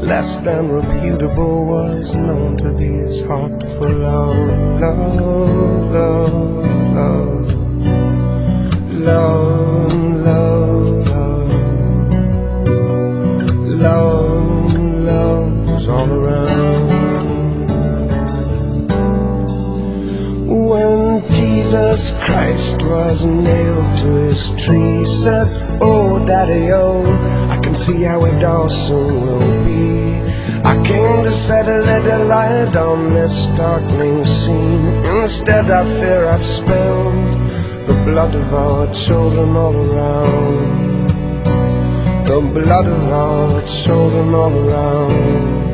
less than reputable, was known to be his heart full of love, love, love, love, love, love, love, love's all around. When Jesus Christ was nailed to his tree, said, "Oh, Daddy, oh, I can see how it all soon will be. I came to set a little light on this darkening scene. Instead, I fear I've spilled the blood of our children all around. The blood of our children all around."